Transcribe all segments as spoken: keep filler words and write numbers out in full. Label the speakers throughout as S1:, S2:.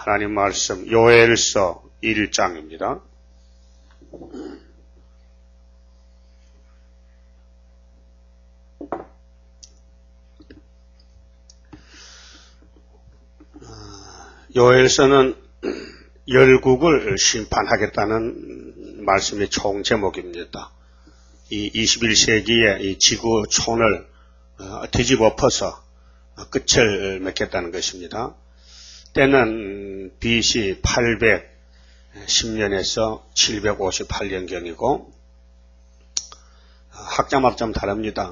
S1: 하나님 말씀 요엘서 일 장입니다. 요엘서는 열국을 심판하겠다는 말씀의 총 제목입니다. 이 이십일 세기의 이 지구촌을 뒤집어 엎어서 끝을 맺겠다는 것입니다. 때는 비씨 팔백십 년에서 칠백오십팔 년경이고 학자마다 좀 다릅니다.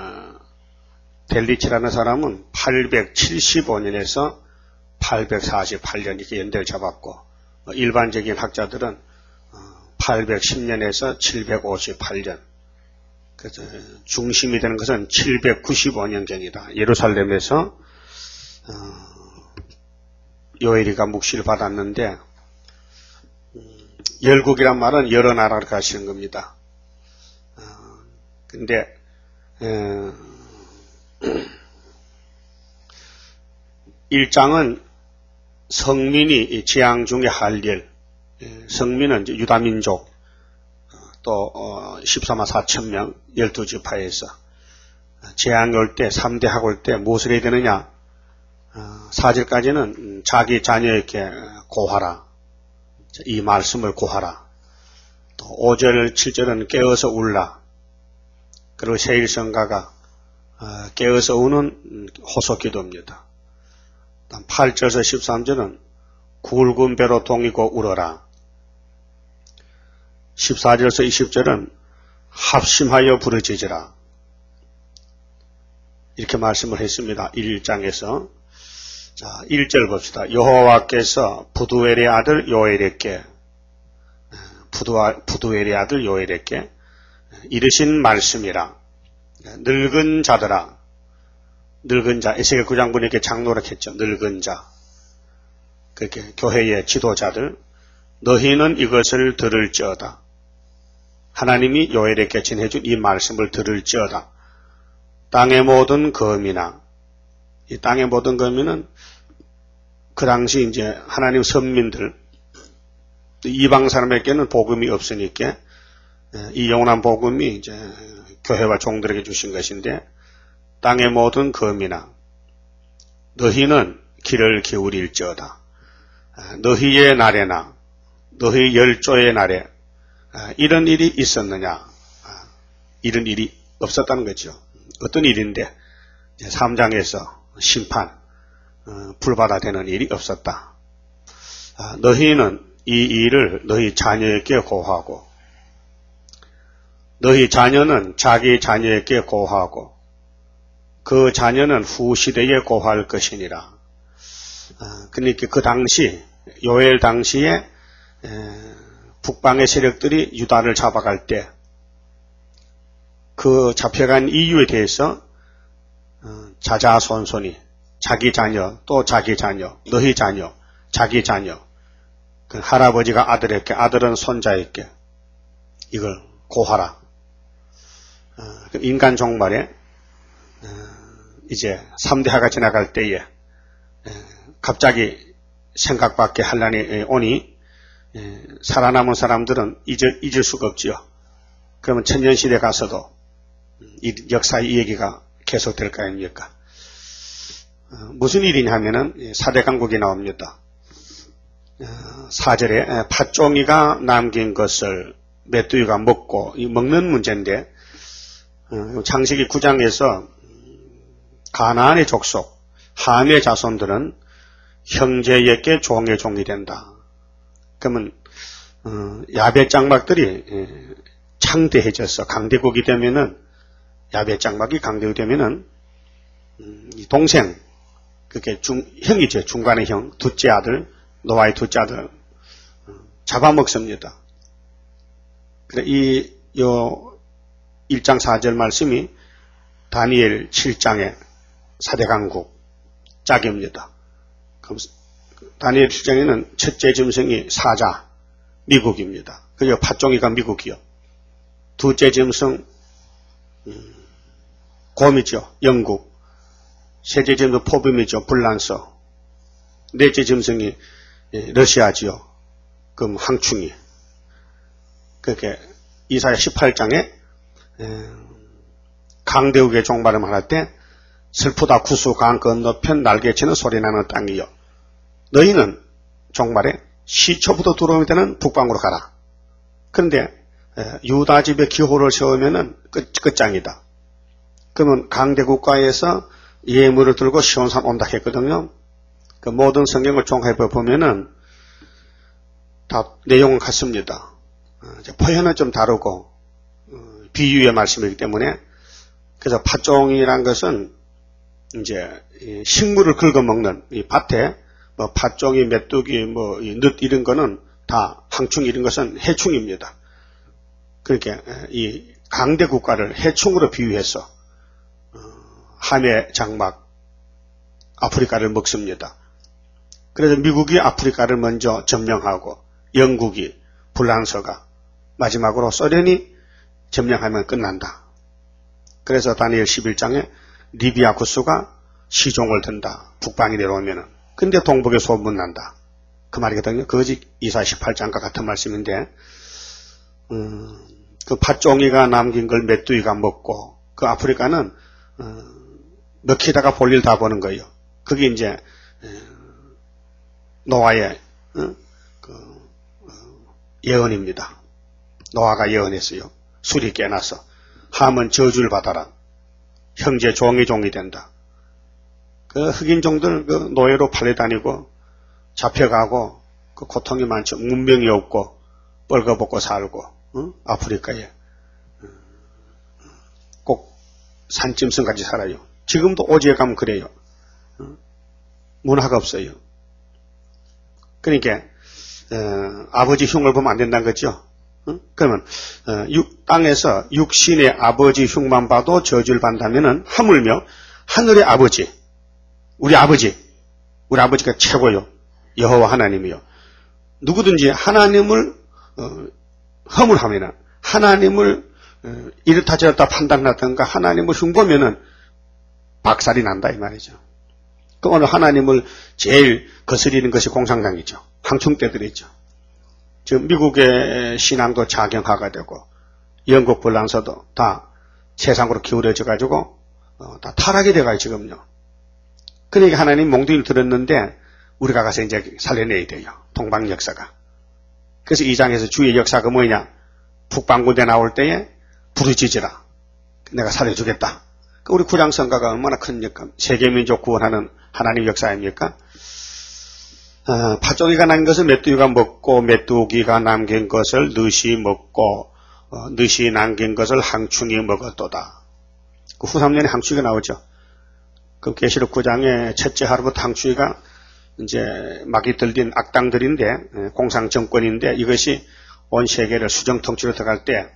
S1: 델리치라는 사람은 팔백칠십오 년에서 팔백사십팔 년 이렇게 연대를 잡았고 일반적인 학자들은 팔백십 년에서 칠백오십팔 년, 그래서 중심이 되는 것은 칠백구십오 년경이다. 예루살렘에서 요엘이가 묵시를 받았는데, 열국이란 말은 여러 나라를 가시는 겁니다. 근데 일 장은 성민이 재앙 중에 할 일, 성민은 유다민족, 또 십사만 사천 명, 열두 지파에서 재앙이 올 때, 삼 대학 올 때 무엇을 해야 되느냐? 사 절까지는 자기 자녀에게 고하라, 이 말씀을 고하라. 또 오 절, 칠 절은 깨어서 울라. 그리고 세일성가가 깨어서 우는 호소기도입니다. 팔 절에서 십삼 절은 굵은 배로 동이고 울어라. 십사 절에서 이십 절은 합심하여 부르짖으라. 이렇게 말씀을 했습니다. 일 장에서. 자, 일 절 봅시다. 여호와께서 부두엘의 아들 요엘에게, 부두엘의 아들 요엘에게 이르신 말씀이라. 늙은 자들아, 늙은 자, 에스겔 구 장 분이 이렇게 장노력했죠. 늙은 자, 그렇게 교회의 지도자들, 너희는 이것을 들을지어다. 하나님이 요엘에게 전해준 이 말씀을 들을지어다. 땅의 모든 거민아, 이 땅의 모든 거민은 그 당시 이제 하나님 선민들, 이방 사람에게는 복음이 없으니까 이 영원한 복음이 이제 교회와 종들에게 주신 것인데, 땅의 모든 거민아, 너희는 귀를 기울일지어다. 너희의 날에나 너희 열조의 날에 이런 일이 있었느냐? 이런 일이 없었다는 거죠. 어떤 일인데? 삼 장에서 심판, 불바다 되는 일이 없었다. 너희는 이 일을 너희 자녀에게 고하고, 너희 자녀는 자기 자녀에게 고하고, 그 자녀는 후 시대에 고할 것이니라. 그러니까 그 당시, 요엘 당시에 북방의 세력들이 유다를 잡아갈 때 그 잡혀간 이유에 대해서 자자손손이 자기 자녀, 또 자기 자녀, 너희 자녀, 자기 자녀, 그 할아버지가 아들에게, 아들은 손자에게 이걸 고하라. 인간 종말에 이제 삼 대하가 지나갈 때에 갑자기 생각밖에 환란이 오니 살아남은 사람들은 잊을, 잊을 수가 없지요. 그러면 천년시대 가서도 이 역사의 이 얘기가 계속될 거 아닙니까? 무슨 일이냐 하면은 사대강국이 나옵니다. 사 절에 팥종이가 남긴 것을 메뚜기가 먹고, 이 먹는 문제인데, 창세기 구 장에서 가나안의 족속, 함의 자손들은 형제에게 종의 종이 된다. 그러면 야벳 장막들이 창대해져서 강대국이 되면은, 야벳 장막이 강대국이 되면은 동생, 그게 중 형이죠. 중간의 형, 둘째 아들, 노아의 둘째 아들 잡아먹습니다. 그래 이 요 일 장 사 절 말씀이 다니엘 칠 장의 사대강국 짝입니다. 그럼 다니엘 칠 장에는 첫째 짐승이 사자, 미국입니다. 그리고 팥종이가 미국이요. 둘째 짐승 음, 곰이죠. 영국. 셋째 짐승 포빔이죠. 불란서. 넷째 짐승이 러시아지요. 그럼 항충이. 그렇게 이사야 십팔 장에 강대국의 종말을 말할 때 슬프다 구수 강 건너편 날개치는 소리나는 땅이요. 너희는 종말에 시초부터 들어오면 되는 북방으로 가라. 그런데 유다 집에 기호를 세우면은 끝, 끝장이다. 그러면 강대국가에서 예물을 들고 시온산 온다 했거든요. 그 모든 성경을 종합해 보면은 다 내용은 같습니다. 표현은 좀 다르고 비유의 말씀이기 때문에 그래서 팥종이란 것은 이제 식물을 긁어먹는 이 밭에 뭐 팥종이, 메뚜기, 뭐 넛 이런 거는 다 항충 이런 것은 해충입니다. 그렇게 이 강대 국가를 해충으로 비유해서 함의 장막 아프리카를 먹습니다. 그래서 미국이 아프리카를 먼저 점령하고 영국이 프랑스가 마지막으로 소련이 점령하면 끝난다. 그래서 다니엘 십일 장에 리비아 구스가 시종을 든다. 북방이 내려오면은. 근데 동북에 소문난다. 그 말이거든요. 그것이 이사야 십팔 장과 같은 말씀인데 음, 그 팥종이가 남긴 걸 메뚜기가 먹고 그 아프리카는 어, 먹히다가 볼일 다 보는 거예요. 그게 이제 노아의 어? 그, 어, 예언입니다. 노아가 예언했어요. 술이 깨나서 함은 저주를 받아라. 형제 종이 종이 된다. 그 흑인 종들 그 노예로 팔려다니고 잡혀가고 그 고통이 많죠. 문명이 없고 뻘거벗고 살고 어? 아프리카에 꼭 산짐승같이 살아요. 지금도 오지에 가면 그래요. 어? 문화가 없어요. 그러니까 어, 아버지 흉을 보면 안 된다는 거죠. 어? 그러면 어, 육, 땅에서 육신의 아버지 흉만 봐도 저주를 받는다면은 하물며 하늘의 아버지, 우리 아버지, 우리 아버지가 최고요. 여호와 하나님이요. 누구든지 하나님을 어, 허물하면은 하나님을 어, 이렇다 저렇다 판단하든가 하나님을 흉보면은 박살이 난다 이 말이죠. 그 오늘 하나님을 제일 거스리는 것이 공산당이죠. 항충떼들이죠. 지금 미국의 신앙도 자경화가 되고 영국 불란서도 다 세상으로 기울어져 가지고 어, 다 타락이 돼가요 지금요. 그러니까 하나님 몽둥이를 들었는데 우리가 가서 이제 살려내야 돼요. 동방 역사가. 그래서 이 장에서 주의 역사가 뭐냐? 북방군대 나올 때에 부르짖으라. 내가 살려주겠다. 우리 구장성가가 얼마나 큰 역할, 세계민족 구원하는 하나님 역사 아닙니까? 어, 팥종이가 남긴 것을 메뚜기가 먹고 메뚜기가 남긴 것을 느시 먹고 어, 느시 남긴 것을 항충이 먹었도다. 그 후 삼 년에 항충이가 나오죠. 그 계시록 구 장의 첫째 하루부터 항충이가 이제 막이 들린 악당들인데 공상 정권인데 이것이 온 세계를 수정 통치로 들어갈 때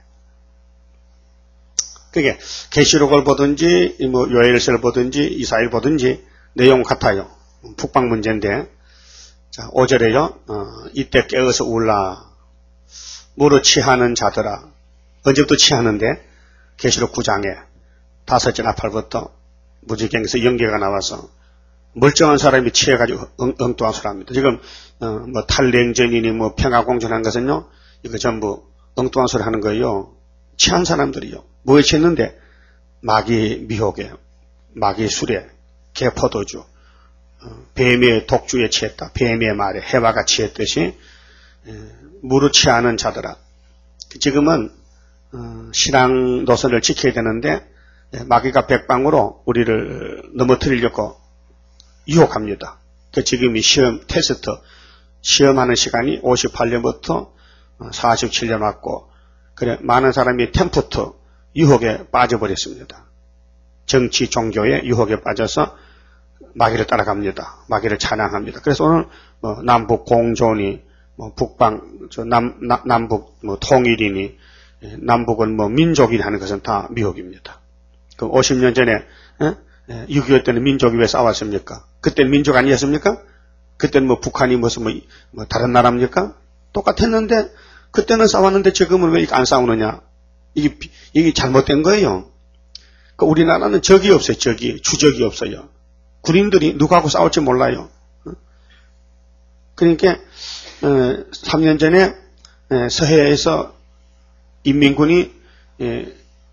S1: 그게 계시록을 보든지 뭐 요엘서를 보든지 이사야를 보든지 내용 같아요. 북방 문제인데 자, 오 절에요. 어, 이때 깨어서 울라. 무릇 취하는 자들아. 언제부터 취하는데? 계시록 구 장에 다섯째 나팔부터 무지경에서 연계가 나와서 멀쩡한 사람이 취해가지고 엉, 엉뚱한 소리 합니다. 지금 어, 뭐 탈냉전이니 뭐 평화공존한 것은요. 이거 전부 엉뚱한 소리 하는 거예요. 취한 사람들이요. 뭐에 취했는데? 마귀 미혹에, 마귀 술에, 개포도주, 뱀의 독주에 취했다. 뱀의 말에 해와가 취했듯이 무릇 취하는 자들아. 지금은 신앙 노선을 지켜야 되는데 마귀가 백방으로 우리를 넘어뜨리려고 유혹합니다. 그 지금이 시험 테스트 시험하는 시간이 오십팔 년부터 사십칠 년 맞고 그래 많은 사람이 템프트 유혹에 빠져버렸습니다. 정치 종교의 유혹에 빠져서 마귀를 따라갑니다. 마귀를 찬양합니다. 그래서 오늘 뭐 남북 공존이 뭐 북방 저 남 남북 뭐 통일이니 남북은 뭐 민족이니 하는 것은 다 미혹입니다. 그럼 오십 년 전에 에? 육이오 때는 민족이 왜 싸웠습니까? 그때는 민족 아니었습니까? 그때는 뭐 북한이 무슨 뭐, 뭐 다른 나라입니까? 똑같았는데 그때는 싸웠는데 지금은 왜 안 싸우느냐? 이게 이게 잘못된 거예요. 그러니까 우리나라는 적이 없어요. 적이 주적이 없어요. 군인들이 누구하고 싸울지 몰라요. 그러니까 어, 삼 년 전에 에, 서해에서 인민군이 에,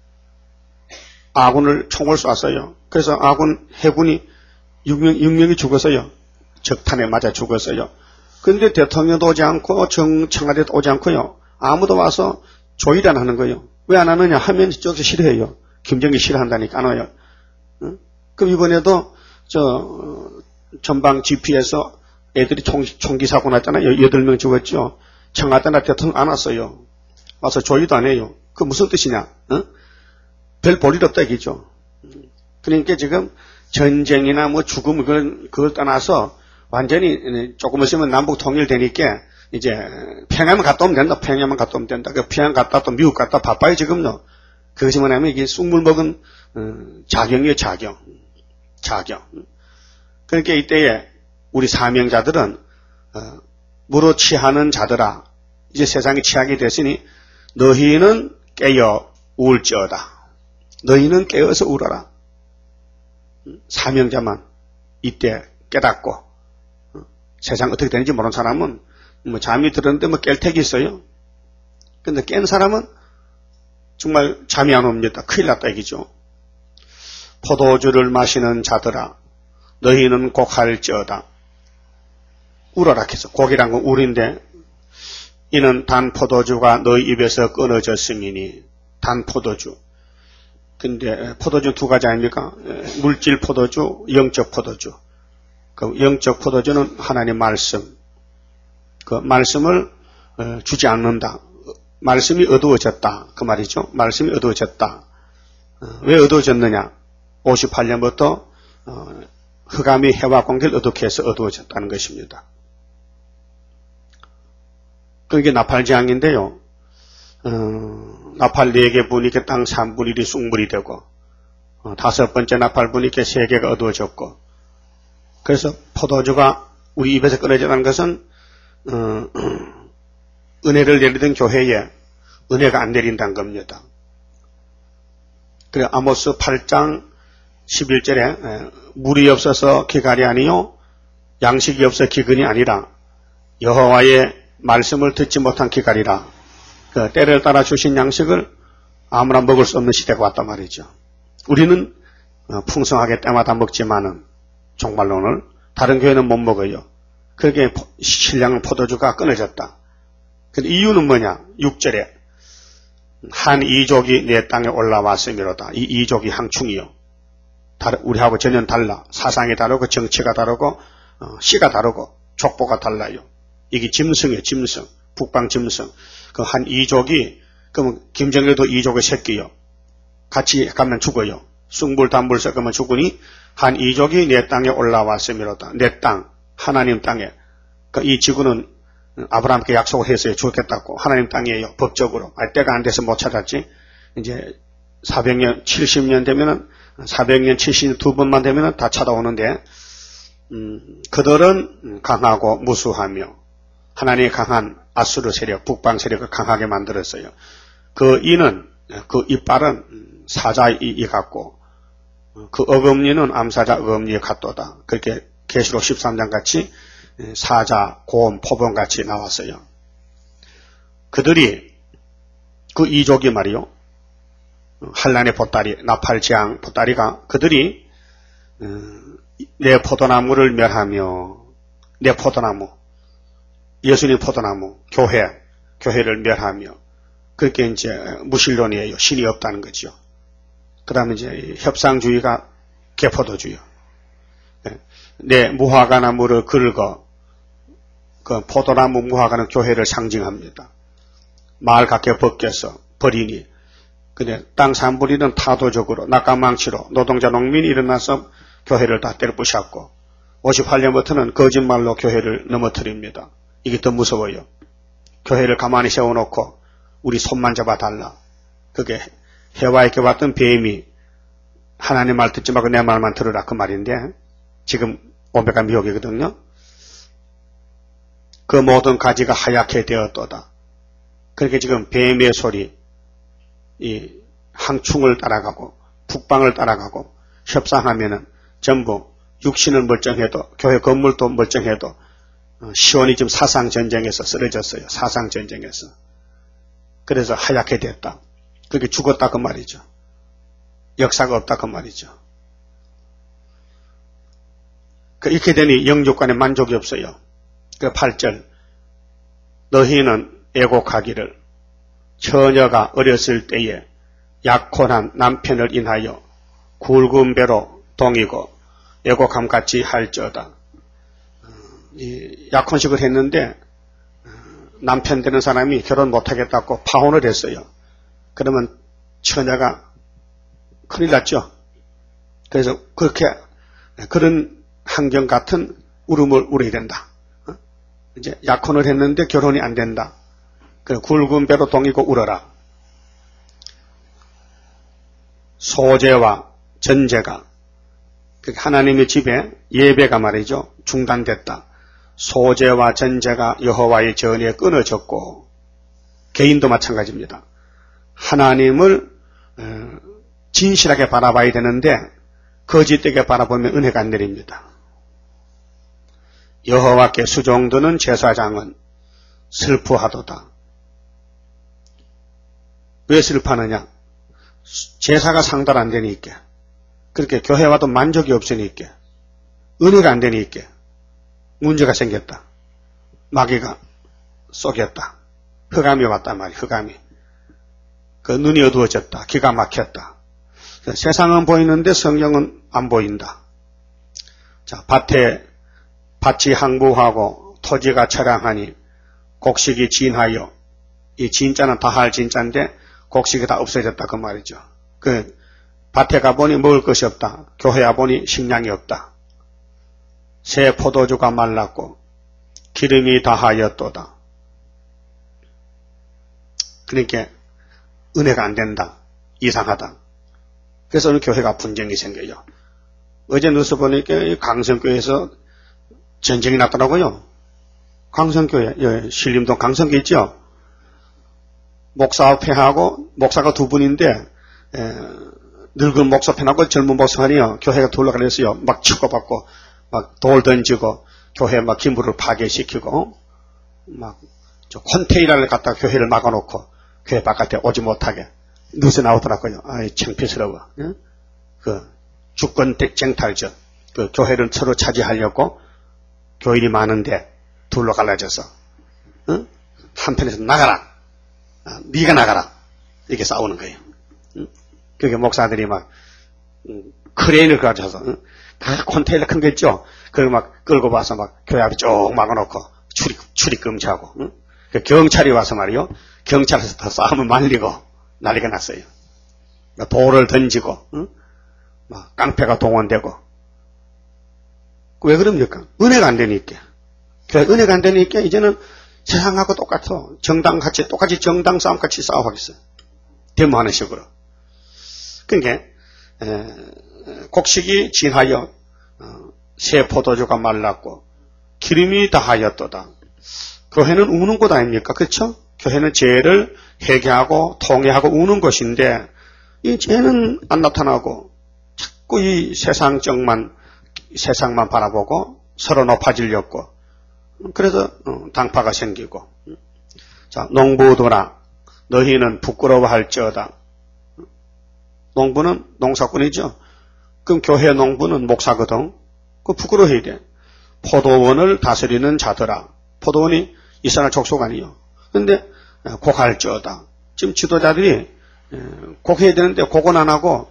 S1: 아군을 총을 쐈어요. 그래서 아군 해군이 육 명, 육 명이 죽었어요. 적탄에 맞아 죽었어요. 그런데 대통령도 오지 않고 정, 청와대도 오지 않고요. 아무도 와서 조의를 안 하는 거예요. 왜 안 하느냐 하면 저쪽에서 싫어해요. 김정일 싫어한다니까 안 와요. 응? 그럼 이번에도 저 어, 전방 지피에서 애들이 총, 총기 사고 났잖아요. 여덟 명 죽었죠. 청와대나 대통령 안 왔어요. 와서 조의도 안 해요. 그 무슨 뜻이냐? 응? 별 볼 일 없다 얘기죠. 그러니까 지금 전쟁이나 뭐 죽음 그걸, 그걸 떠나서 완전히 조금 있으면 남북 통일되니까 이제 평양만 갔다 오면 된다. 평양만 갔다 오면 된다. 그 평양 갔다 또 미국 갔다 바빠요 지금요. 그것이 뭐냐면 이게 쑥물 먹은 어, 자경이에요 자경. 자경. 그러니까 이때에 우리 사명자들은 어, 무로 취하는 자들아 이제 세상이 취하게 됐으니 너희는 깨어 울지어다. 너희는 깨어서 울어라. 사명자만 이때 깨닫고 어, 세상 어떻게 되는지 모르는 사람은 뭐 잠이 들었는데 뭐 깰 택이 있어요. 근데 깬 사람은 정말 잠이 안 옵니다. 큰일 났다 얘기죠. 포도주를 마시는 자들아 너희는 곡할지어다. 울어라 해서 곡이란 건 울인데 이는 단 포도주가 너희 입에서 끊어졌음이니 단 포도주. 근데 포도주 두 가지 아닙니까? 물질 포도주, 영적 포도주. 그 영적 포도주는 하나님 말씀. 그 말씀을 주지 않는다. 말씀이 어두워졌다. 그 말이죠. 말씀이 어두워졌다. 왜 어두워졌느냐? 오십팔 년부터 흑암이 해와 공기를 어둡게 해서 어두워졌다는 것입니다. 그게 나팔지향인데요. 어, 나팔 네 개 부니까 땅 삼 분의 일이 쑥물이 되고 어, 다섯 번째 나팔 부니까 세 개가 어두워졌고 그래서 포도주가 우리 입에서 끊어지는 것은 어, 은혜를 내리던 교회에 은혜가 안 내린다는 겁니다. 그래 아모스 팔 장 십일 절에 에, 물이 없어서 기갈이 아니요 양식이 없어 기근이 아니라 여호와의 말씀을 듣지 못한 기갈이라. 그 때를 따라 주신 양식을 아무나 먹을 수 없는 시대가 왔단 말이죠. 우리는 풍성하게 때마다 먹지만은 정말로는 다른 교회는 못 먹어요. 그렇게 신랑 포도주가 끊어졌다. 그 이유는 뭐냐? 육 절에 한 이족이 내 땅에 올라왔음이로다. 이 이족이 항충이요. 우리하고 전혀 달라. 사상이 다르고 정치가 다르고 어, 씨가 다르고 족보가 달라요. 이게 짐승이에요. 짐승. 북방 짐승. 그 한 이족이 그러면 김정일도 이족의 새끼요. 같이 가면 죽어요. 쑥물 단물 섞으면 죽으니 한 이족이 내 땅에 올라왔음이로다. 내 땅, 하나님 땅에. 그 이 지구는 아브라함께 약속을 했어요. 주겠다고. 하나님 땅이에요. 법적으로. 아, 때가 안 돼서 못 찾았지. 이제 사백 년, 칠십 년 되면은 사백 년, 칠십 년 두 번만 되면은 다 찾아오는데 음, 그들은 강하고 무수하며 하나님의 강한 아수르 세력, 북방 세력을 강하게 만들었어요. 그 이는, 그 이빨은 사자 이 같고, 그 어금니는 암사자 어금니에 같도다. 그렇게 계시록 십삼 장 같이 사자, 곰, 포범 같이 나왔어요. 그들이, 그 이족이 말이요. 한란의 보따리, 나팔지향 보따리가 그들이 내 포도나무를 멸하며, 내 포도나무, 예수님 포도나무, 교회, 교회를 멸하며, 그렇게 이제 무신론이에요. 신이 없다는 거죠. 그 다음에 이제 협상주의가 개포도주의. 내 무화과나무를 긁어, 그 포도나무 무화과는 교회를 상징합니다. 마을 각계 벗겨서 버리니, 근데 땅 산부리는 타도적으로, 낙가망치로 노동자 농민이 일어나서 교회를 다 때려 부셨고, 오십팔 년부터는 거짓말로 교회를 넘어뜨립니다. 이게 더 무서워요. 교회를 가만히 세워놓고 우리 손만 잡아달라. 그게 해와에게 왔던 뱀이 하나님 말 듣지 말고 내 말만 들으라 그 말인데 지금 오메가 미혹이거든요. 그 모든 가지가 하얗게 되었도다. 그렇게 지금 뱀의 소리, 이 항충을 따라가고 북방을 따라가고 협상하면은 전부 육신을 멀쩡해도 교회 건물도 멀쩡해도 시온이 지금 사상전쟁에서 쓰러졌어요. 사상전쟁에서. 그래서 하얗게 됐다. 그게 죽었다 그 말이죠. 역사가 없다 그 말이죠. 이렇게 되니 영육간에 만족이 없어요. 그 팔 절 너희는 애곡하기를 처녀가 어렸을 때에 약혼한 남편을 인하여 굵은 배로 동이고 애곡함같이 할지어다. 이 약혼식을 했는데 남편 되는 사람이 결혼 못하겠다고 파혼을 했어요. 그러면 처녀가 큰일 났죠. 그래서 그렇게 그런 환경 같은 울음을 울어야 된다. 이제 약혼을 했는데 결혼이 안 된다. 그래 굵은 배로 동이고 울어라. 소제와 전제가 하나님의 집에 예배가 말이죠. 중단됐다. 소제와 전제가 여호와의 전에 끊어졌고 개인도 마찬가지입니다. 하나님을 진실하게 바라봐야 되는데 거짓되게 바라보면 은혜가 안 내립니다. 여호와께 수종드는 제사장은 슬퍼하도다. 왜 슬퍼하느냐? 제사가 상달 안 되니까. 그렇게 교회 와도 만족이 없으니까. 은혜가 안 되니까. 문제가 생겼다. 마귀가 쏘겼다. 흑암이 왔단 말이야. 흑암이. 그 눈이 어두워졌다. 기가 막혔다. 세상은 보이는데 성경은 안 보인다. 자, 밭에 밭이 항부하고 토지가 처량하니 곡식이 진하여, 이 진짜는 다할 진짜인데 곡식이 다 없어졌다 그 말이죠. 그 밭에 가보니 먹을 것이 없다. 교회에 와보니 식량이 없다. 새 포도주가 말랐고 기름이 다하였도다. 그러니까 은혜가 안 된다. 이상하다. 그래서 오늘 교회가 분쟁이 생겨요. 어제 뉴스 보니까 강성교회에서 전쟁이 났더라고요. 강성교회, 예, 신림동 강성교 있죠? 목사편하고, 목사가 두 분인데, 에, 늙은 목사편하고 젊은 목사편이요. 교회가 둘러가려서요. 막 치고받고, 막 돌 던지고, 교회 막 기물을 파괴시키고, 막, 저 컨테이너를 갖다 교회를 막아놓고, 교회 바깥에 오지 못하게, 뉴스 나오더라고요. 아이, 창피스러워. 예? 그, 주권 쟁탈전. 그 교회를 서로 차지하려고, 교인이 많은데 둘러 갈라져서 어? 한편에서 나가라. 아, 네가 나가라. 이렇게 싸우는 거예요. 응? 그게 목사들이 막 음, 크레인을 가져서 응? 그 컨테이너 큰 거 있죠. 그걸 막 끌고 와서 막 교회 앞에 쭉 막아놓고 출입, 출입 금지하고 응? 그 경찰이 와서 말이요. 경찰에서 다 싸움을 말리고 난리가 났어요. 돌을 던지고 응? 막 깡패가 동원되고 왜 그럽니까? 은혜가 안 되니까. 은혜가 안 되니까 이제는 세상하고 똑같아. 정당같이, 똑같이 정당 싸움같이 싸워하겠어요. 데모하는 식으로. 그러니까, 에, 곡식이 진하여, 어, 새 포도주가 말랐고, 기름이 다하였도다. 교회는 우는 곳 아닙니까? 그렇죠? 교회는 죄를 회개하고, 통회하고 우는 것인데, 이 죄는 안 나타나고, 자꾸 이 세상적만, 세상만 바라보고 서로 높아지려고 그래서 당파가 생기고 자 농부들아 너희는 부끄러워할지어다. 농부는 농사꾼이죠. 그럼 교회 농부는 목사거든. 그 부끄러워해야 돼. 포도원을 다스리는 자들아. 포도원이 이스라엘 족속 아니요. 그런데 곡할지어다. 지금 지도자들이 곡해야 되는데 곡은 안 하고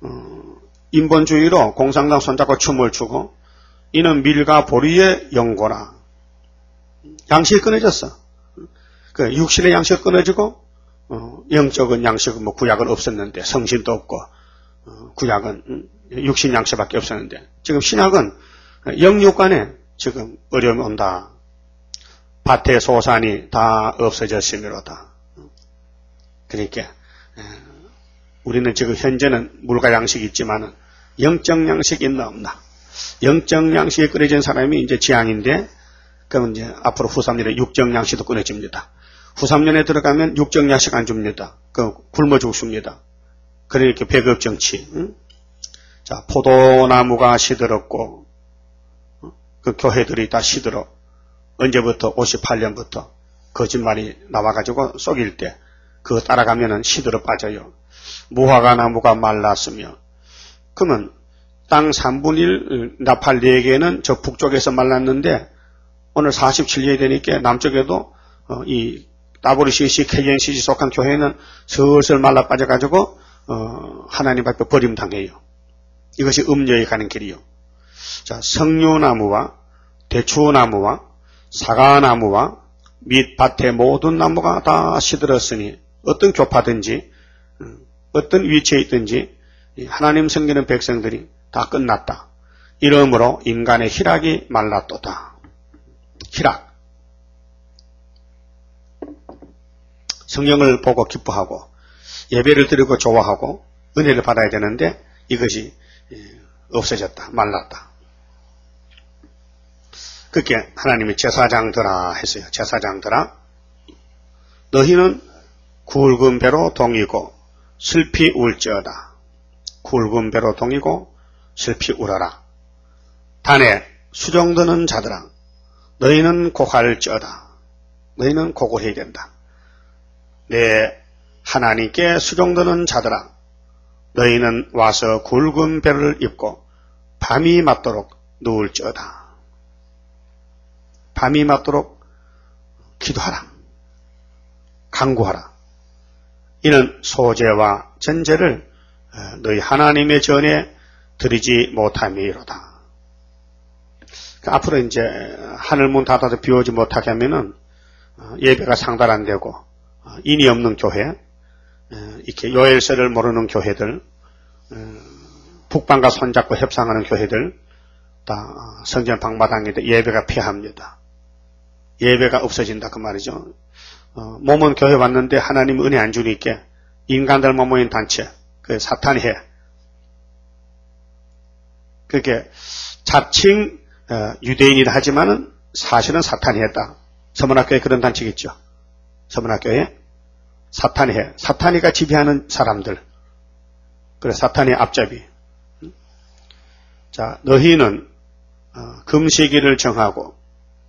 S1: 인본주의로 공산당 손잡고 춤을 추고 이는 밀과 보리의 영고라. 양식이 끊어졌어. 그 육신의 양식이 끊어지고 어, 영적인 양식은 뭐 구약은 없었는데 성신도 없고 어, 구약은 음, 육신 양식밖에 없었는데 지금 신약은 영육간에 지금 어려움이 온다. 밭의 소산이 다 없어졌으므로다. 그러니까 에, 우리는 지금 현재는 물과 양식이 있지만은 영적 양식이 있나 없나. 영적 양식이 끊어진 사람이 이제 지향인데, 그러면 이제 앞으로 후삼년에 육적 양식도 끊어집니다. 후삼년에 들어가면 육적 양식 안 줍니다. 그 굶어 죽습니다. 그러니까 배급 정치. 응? 자, 포도나무가 시들었고, 그 교회들이 다 시들어. 언제부터? 오십팔 년부터 거짓말이 나와가지고 속일 때 그거 따라가면은 시들어 빠져요. 무화과 나무가 말랐으며, 그러면 땅 삼분의 일 나팔 네 개는 저 북쪽에서 말랐는데 오늘 사십칠 년이 되니까 남쪽에도 어, 이 더블유씨씨, 케이엔씨씨 속한 교회는 슬슬 말라 빠져가지고 어, 하나님 앞에 버림당해요. 이것이 음녀에 가는 길이요. 자, 석류나무와 대추나무와 사과나무와 밑밭의 모든 나무가 다 시들었으니 어떤 교파든지 어떤 위치에 있든지 하나님 섬기는 백성들이 다 끝났다. 이러므로 인간의 희락이 말랐도다. 희락. 성령을 보고 기뻐하고 예배를 드리고 좋아하고 은혜를 받아야 되는데 이것이 없어졌다. 말랐다. 그렇게 하나님이 제사장들아 했어요. 제사장들아, 너희는 굵은 배로 동이고 슬피 울지어다. 굵은 배로 동이고 슬피 울어라. 단에 수종드는 자들아, 너희는 고갈지어다. 너희는 고고해야 된다. 내 하나님께 수종드는 자들아, 너희는 와서 굵은 배를 입고 밤이 맞도록 누울지어다. 밤이 맞도록 기도하라. 간구하라. 이는 소재와 전제를 너희 하나님의 전에 드리지 못함이로다. 앞으로 이제 하늘문 닫아서 비 오지 못하게 하면은 예배가 상달 안 되고 인이 없는 교회, 이렇게 요엘서를 모르는 교회들, 북방과 손잡고 협상하는 교회들 다 성전 방마당에 예배가 폐합니다. 예배가 없어진다 그 말이죠. 어, 몸은 교회 왔는데 하나님 은혜 안 주니까 인간들만 모인 단체, 그 사탄이 해. 그렇게 자칭 어, 유대인이라 하지만은 사실은 사탄이 했다. 서문학교에 그런 단체가 있죠. 서문학교에 사탄이 해. 사탄이가 지배하는 사람들. 그래, 사탄의 앞잡이. 자, 너희는 어, 금식일을 정하고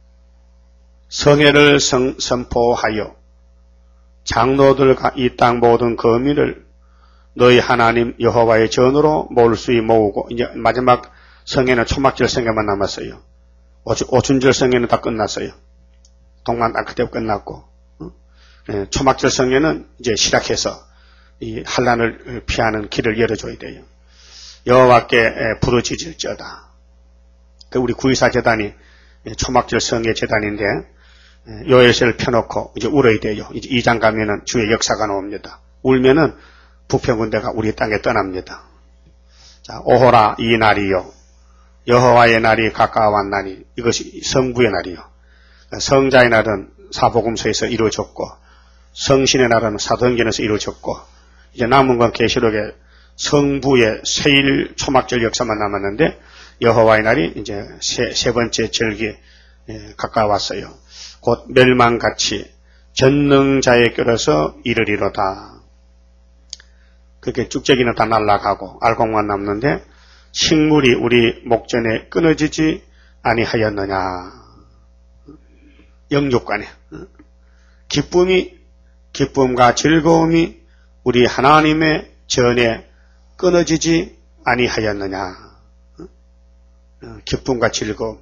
S1: 성회를 성, 선포하여 장로들과 이 땅 모든 거민을 너희 하나님 여호와의 전으로 몰수히 모으고, 이제 마지막 성회는 초막절 성회만 남았어요. 오주, 오순절 성회는 다 끝났어요. 동만 딱 그때 끝났고, 어? 예, 초막절 성회는 이제 시작해서 이 환란을 피하는 길을 열어줘야 돼요. 여호와께 부르짖을지어다. 그 우리 구이사 재단이 초막절 성회 재단인데 요엘서를 펴놓고 이제 울어야 돼요. 이제 이 장 가면은 주의 역사가 나옵니다. 울면은 북평군대가 우리 땅에 떠납니다. 자, 오호라 이 날이요, 여호와의 날이 가까워왔나니, 이것이 성부의 날이요. 성자의 날은 사복음서에서 이루어졌고 성신의 날은 사도행전에서 이루어졌고 이제 남은 건 계시록에 성부의 세일 초막절 역사만 남았는데 여호와의 날이 이제 세, 세 번째 절기에 가까웠어요. 곧 멸망같이 전능자에 껴서 이르리로다. 그렇게 쭉저기는 다 날아가고 알곡만 남는데 식물이 우리 목전에 끊어지지 아니하였느냐. 영육간에 기쁨이, 기쁨과 즐거움이 우리 하나님의 전에 끊어지지 아니하였느냐. 기쁨과 즐거움.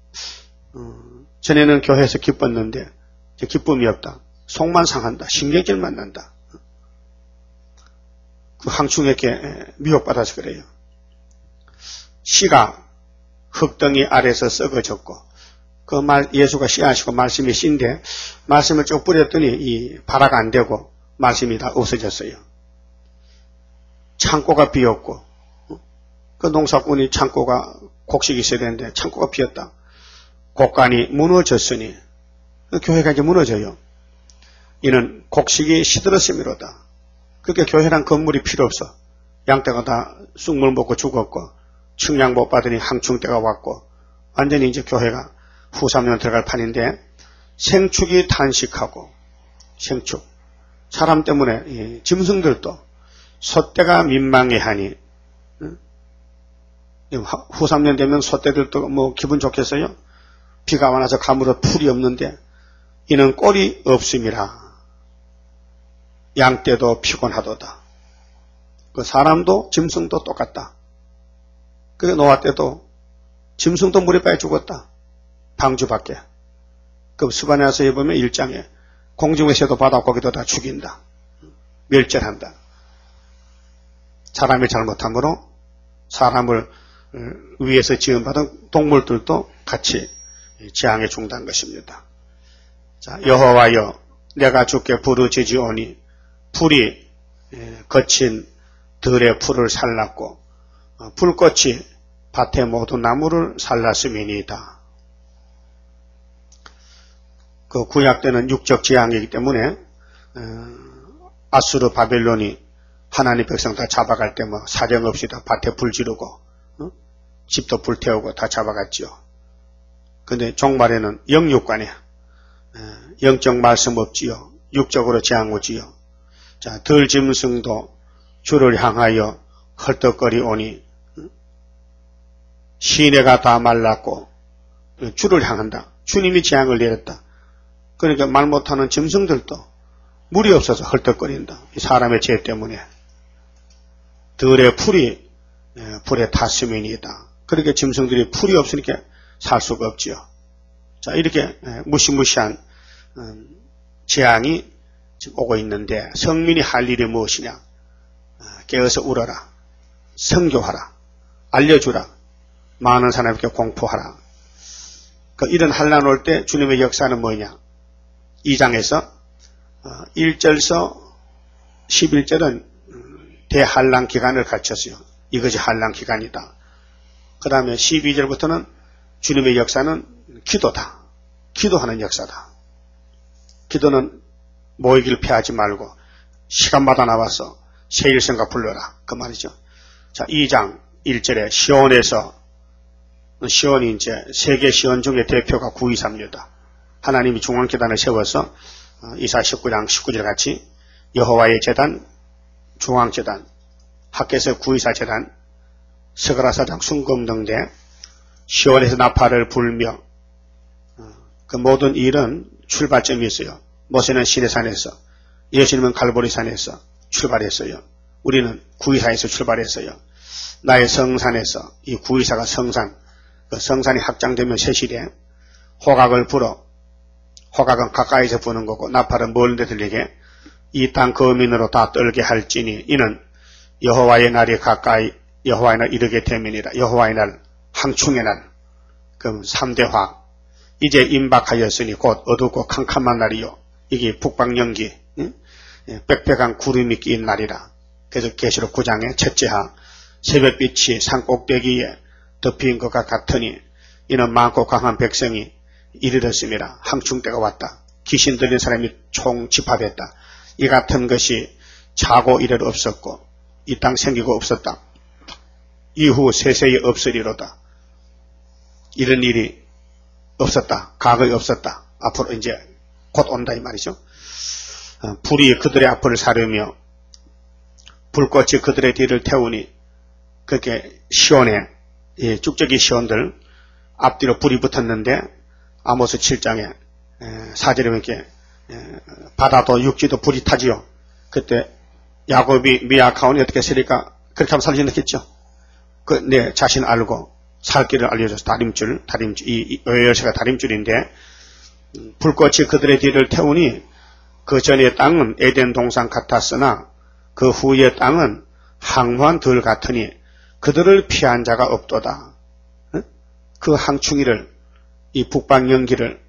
S1: 전에는 교회에서 기뻤는데 이제 기쁨이 없다. 속만 상한다. 신경질만 난다. 그 항충에게 미혹받아서 그래요. 씨가 흙덩이 아래서 썩어졌고 그 말, 예수가 씨앗이고 말씀이 씨인데 말씀을 쭉 뿌렸더니 이 발화가 안 되고 말씀이 다 없어졌어요. 창고가 비었고 그 농사꾼이 창고가 곡식이 있어야 되는데 창고가 비었다. 곡간이 무너졌으니 그 교회가 이제 무너져요. 이는 곡식이 시들었음이로다. 그렇게 교회란 건물이 필요 없어. 양떼가 다 쑥물 먹고 죽었고 측량 못 받으니 항충 때가 왔고 완전히 이제 교회가 후 삼 년 들어갈 판인데 생축이 탄식하고 생축 사람 때문에 이 짐승들도 소떼가 민망해하니 후 삼 년 되면 소떼들도 뭐 기분 좋겠어요? 비가 많아서 가물어 풀이 없는데 이는 꼴이 없음이라. 양떼도 피곤하도다. 그 사람도 짐승도 똑같다. 그 노아 때도 짐승도 물에 빠져 죽었다. 방주밖에. 그 스바냐서에 보면 일 장에 공중의 새도 바다 고기도 다 죽인다. 멸절한다. 사람의 잘못함으로 사람을 위해서 지음받은 동물들도 같이 재앙에 중단 것입니다. 자, 여호와여 내가 주께 부르짖으오니 풀이 거친 들의 풀을 살랐고 불꽃이 밭의 모든 나무를 살랐음이니이다. 그 구약 때는 육적 재앙이기 때문에 아수르 바벨론이 하나님 백성 다 잡아갈 때 뭐 사정 없이 다 밭에 불 지르고 어? 집도 불태우고 다 잡아갔지요. 근데 종말에는 영육간에 영적 말씀 없지요. 육적으로 재앙 오지요. 자, 들 짐승도 주를 향하여 헐떡거리 오니 시내가 다 말랐고 주를 향한다. 주님이 재앙을 내렸다. 그러니까 말 못하는 짐승들도 물이 없어서 헐떡거린다. 이 사람의 죄 때문에. 들의 풀이 불에 탔음이니이다. 그렇게 짐승들이 풀이 없으니까 살 수가 없지요. 자, 이렇게 무시무시한 재앙이 지금 오고 있는데 성민이 할 일이 무엇이냐? 깨어서 울어라. 선교하라. 알려주라. 많은 사람에게 공포하라. 그 이런 환난 올 때 주님의 역사는 뭐냐? 이 장에서 일 절서 십일 절은 대환난 기간을 가르쳤어요. 이것이 환난 기간이다. 그 다음에 십이 절부터는 주님의 역사는 기도다. 기도하는 역사다. 기도는 모이기를 피하지 말고 시간마다 나와서 세일성가 불러라. 그 말이죠. 자, 이 장 일 절에 시온에서, 시온이 이제 세계 시온 중에 대표가 구이사입니다. 하나님이 중앙재단을 세워서 이사 십구 장 십구 절 같이 여호와의 재단, 중앙재단, 학계서 구이사 재단, 스가랴사장 순금등대, 시온에서 나팔을 불며 그 모든 일은 출발점이 있어요. 모세는 시내산에서, 예수님은 갈보리산에서 출발했어요. 우리는 구이사에서 출발했어요. 나의 성산에서, 이 구이사가 성산, 그 성산이 확장되면 세실에 호각을 불어, 호각은 가까이서 부는 거고 나팔은 먼 데 들리게 이 땅 거민으로 다 떨게 할지니 이는 여호와의 날이 가까이 여호와의 날 이르게 되면이라. 여호와의 날, 항충의 날, 그럼 삼대화 이제 임박하였으니 곧 어둡고 캄캄한 날이요. 이게 북방연기, 응? 빽빽한 구름이 끼인 날이라. 그래서 계시록 구 장의 첫째하 새벽빛이 산꼭대기에 덮인 것과 같으니 이는 많고 강한 백성이 이르렀음이라. 항충 때가 왔다. 귀신 들린 사람이 총 집합했다. 이 같은 것이 자고 이래로 없었고 이 땅 생기고 없었다. 이후 세세에 없으리로다. 이런 일이 없었다. 과거에 없었다. 앞으로 이제 곧 온다 이 말이죠. 불이 그들의 앞을 사르며 불꽃이 그들의 뒤를 태우니 그렇게 시온에 예, 쭉저기 시온들 앞뒤로 불이 붙었는데 아모스 칠 장에 사 절에 이렇게 바다도 육지도 불이 타지요. 그때 야곱이 미약하오니 어떻게 쓰리까? 그렇게 하면 살지 않겠죠. 그 내 자신 알고 살 길을 알려줘서 다림줄, 다림줄, 이 열쇠가 다림줄인데 불꽃이 그들의 뒤를 태우니 그 전의 땅은 에덴 동산 같았으나 그 후의 땅은 항무한 들 같으니 그들을 피한 자가 없도다. 그 항충이를, 이 북방 연기를,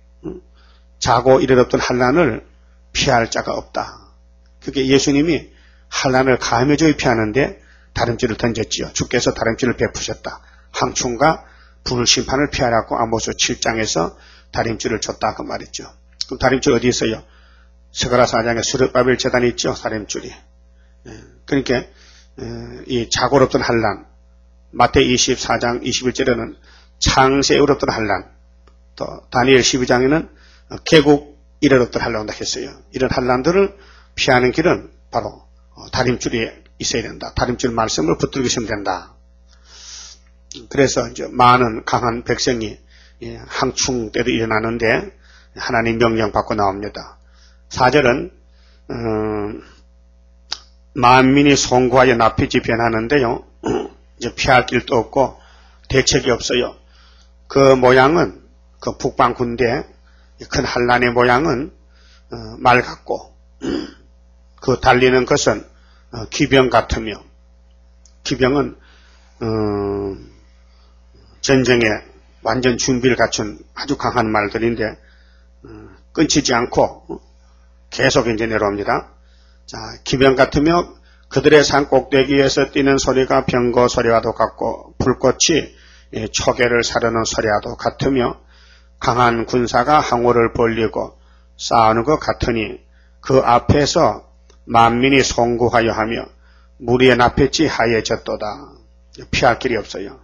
S1: 자고 이르렀던 환난을 피할 자가 없다. 그게 예수님이 환난을 감해줘야 피하는데 다림줄을 던졌지요. 주께서 다림줄을 베푸셨다. 항충과 불심판을 피하라고 아모스 칠 장에서 다림줄을 줬다 그 말이죠. 그럼 다림줄 어디 있어요? 스가랴 사 장에 스룹바벨 제단이 있죠. 다림줄이. 그러니까 이 자고 없던 환난, 마태복음 이십사 장 이십일 절에는 창세에 어렵던 환난, 또 다니엘 십이 장에는 개국 이르렀던 환난다 했어요. 이런 환난들을 피하는 길은 바로 다림줄이 있어야 된다. 다림줄 말씀을 붙들고 있으면 된다. 그래서 이제 많은 강한 백성이 예, 항충 때도 일어나는데 하나님 명령 받고 나옵니다. 사 절은 음, 만민이 송구하여 납피지 변하는데요. 이제 피할 길도 없고 대책이 없어요. 그 모양은 그 북방 군대 큰 환란의 모양은 어, 말 같고 그 달리는 것은 어, 기병 같으며 기병은 어, 전쟁에 완전 준비를 갖춘 아주 강한 말들인데 어, 끊치지 않고 계속 이제 내려옵니다. 자, 기병 같으며 그들의 산 꼭대기에서 뛰는 소리가 병거 소리와도 같고 불꽃이 초계를 사르는 소리와도 같으며 강한 군사가 항우를 벌리고 싸우는 것 같으니 그 앞에서 만민이 송구하여 하며 무리의 납했지 하얘졌도다. 피할 길이 없어요.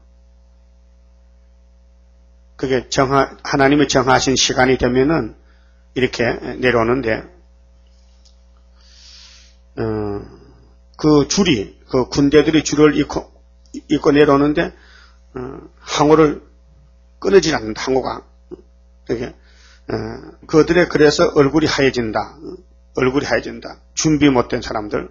S1: 그게 정하, 하나님이 정하신 시간이 되면은 이렇게 내려오는데, 어, 그 줄이, 그 군대들이 줄을 잇고, 잇고 내려오는데, 어, 항우를 끊어지지 않는다, 항우가. 이렇게, 어, 그들의 그래서 얼굴이 하얘진다. 얼굴이 하얘진다. 준비 못된 사람들.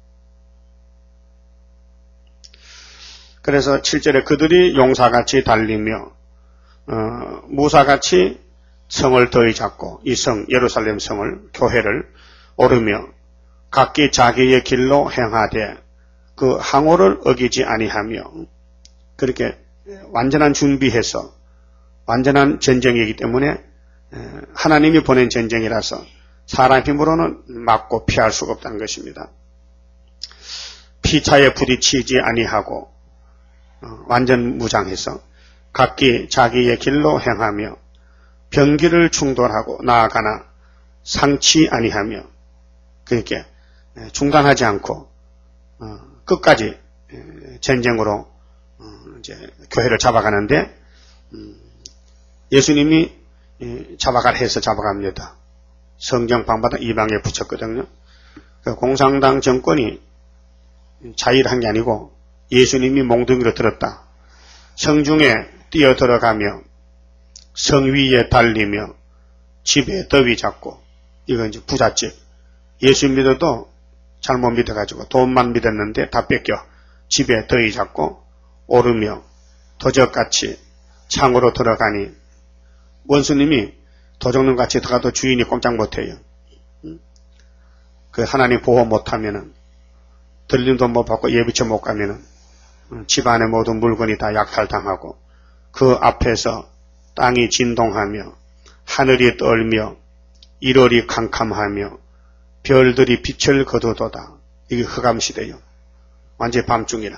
S1: 그래서 칠 절에 그들이 용사같이 달리며, 어, 무사같이 성을 더히 잡고, 이 성, 예루살렘 성을, 교회를 오르며, 각기 자기의 길로 행하되, 그 항오를 어기지 아니하며, 그렇게 완전한 준비해서, 완전한 전쟁이기 때문에, 하나님이 보낸 전쟁이라서, 사람 힘으로는 막고 피할 수가 없다는 것입니다. 피차에 부딪히지 아니하고, 완전 무장해서, 각기 자기의 길로 행하며, 병기를 충돌하고 나아가나 상치 아니하며, 그렇게 중단하지 않고 끝까지 전쟁으로 이제 교회를 잡아가는데 예수님이 잡아가라 해서 잡아갑니다. 성경 방바닥 이방에 붙였거든요. 공산당 정권이 자일한 게 아니고 예수님이 몽둥이로 들었다. 성중에 뛰어 들어가며 성 위에 달리며 집에 더위 잡고, 이건 이제 부잣집. 예수 믿어도 잘못 믿어가지고 돈만 믿었는데 다 뺏겨 집에 더위 잡고 오르며 도적같이 창으로 들어가니, 원수님이 도적놈같이 들어가도 주인이 꼼짝 못해요. 그 하나님 보호 못하면은, 들림도 못 받고 예비처 못 가면은 집안의 모든 물건이 다 약탈당하고, 그 앞에서 땅이 진동하며 하늘이 떨며 일월이 캄캄하며 별들이 빛을 거두도다. 이게 흑암시대요. 완전히 밤중이라.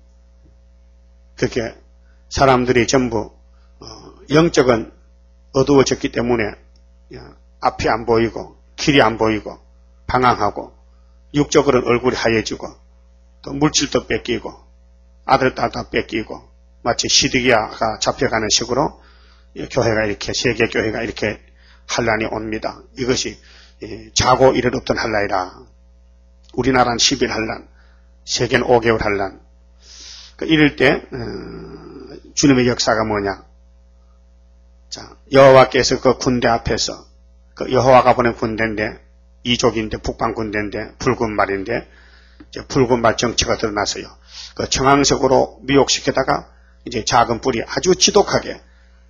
S1: 그렇게 사람들이 전부 영적은 어두워졌기 때문에 앞이 안 보이고 길이 안 보이고 방황하고, 육적으로는 얼굴이 하얘지고 또 물질도 뺏기고 아들 딸 다 뺏기고, 마치 시드기야가 잡혀가는 식으로 교회가 이렇게, 세계 교회가 이렇게 환란이 옵니다. 이것이 자고 이를 없던 환란이라. 우리나라는 십 일 환란, 세계는 오 개월 환란. 이럴 때 주님의 역사가 뭐냐? 자, 여호와께서 그 군대 앞에서, 그 여호와가 보낸 군대인데, 이족인데, 북방 군대인데, 붉은 말인데, 이제 붉은 말 정치가 드러났어요. 그 청황색으로 미혹시키다가 이제 작은 뿔이 아주 지독하게,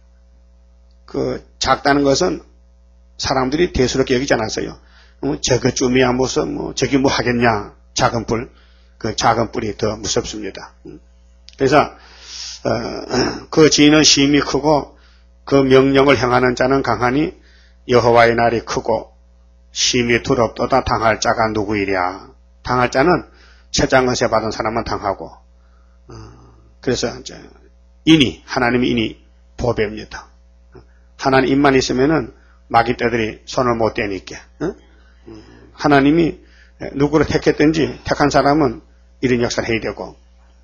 S1: 그 작다는 것은 사람들이 대수롭게 여기지 않았어요. 어, 저것쯤이야 무슨 뭐 저기 뭐 하겠냐. 작은 뿔, 그 작은 뿔이 더 무섭습니다. 그래서 어, 그 지인은 심히 크고 그 명령을 행하는 자는 강하니 여호와의 날이 크고 심히 두렵도다. 당할 자가 누구이랴. 당할 자는 최장의세 받은 사람은 당하고, 어, 그래서 이제 인이, 하나님의 인이 보배입니다. 하나님 입만 있으면은 마귀 떼들이 손을 못 대니까. 어? 하나님이 누구를 택했든지 택한 사람은 이런 역사를 해야 되고,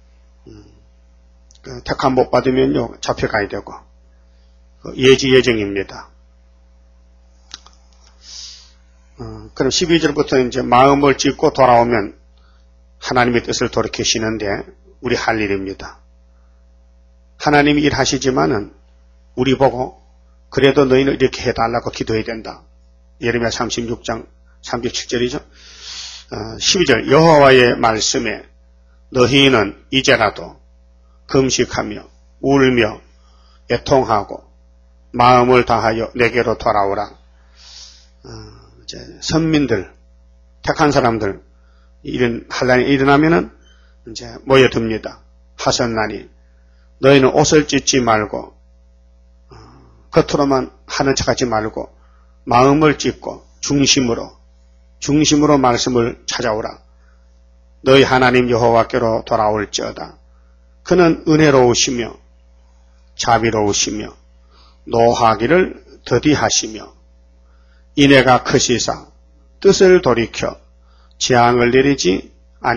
S1: 그 택함 못 받으면요 잡혀가야 되고, 예지 예정입니다. 어, 그럼 십이 절부터 이제 마음을 찢고 돌아오면 하나님의 뜻을 돌이키시는데 우리 할 일입니다. 하나님이 일하시지만은 우리 보고 그래도 너희는 이렇게 해달라고 기도해야 된다. 예레미야 삼십육 장 삼십칠 절이죠. 어, 십이 절 여호와의 말씀에 너희는 이제라도 금식하며 울며 애통하고 마음을 다하여 내게로 돌아오라. 어, 이제 선민들, 택한 사람들 이런 환란이 일어나면은 이제 모여듭니다. 하선나니 너희는 옷을 찢지 말고 어, 겉으로만 하는 척하지 말고 마음을 찢고 중심으로 중심으로 말씀을 찾아오라. 너희 하나님 여호와께로 돌아올지어다. 그는 은혜로우시며 자비로우시며 노하기를 더디하시며 인애가 크시사 뜻을 돌이켜 재앙을 내리지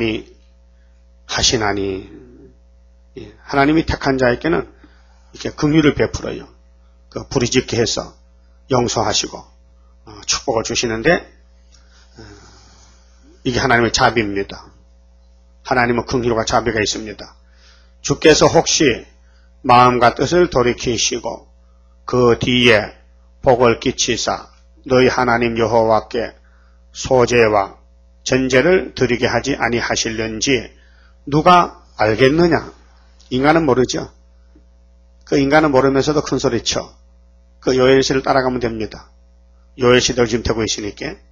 S1: 아니하시나니. 하나님이 택한 자에게는 이렇게 긍휼을 베풀어요. 그 부리짓게 해서 용서하시고 어, 축복을 주시는데 어, 이게 하나님의 자비입니다. 하나님은 긍휼과 자비가 있습니다. 주께서 혹시 마음과 뜻을 돌이키시고 그 뒤에 복을 끼치사 너희 하나님 여호와께 소제와 전제를 드리게 하지 아니하실는지 누가 알겠느냐? 인간은 모르죠. 그 인간은 모르면서도 큰 소리쳐. 그 요엘시를 따라가면 됩니다. 요엘시대로 지금 되고 있으니까. 에,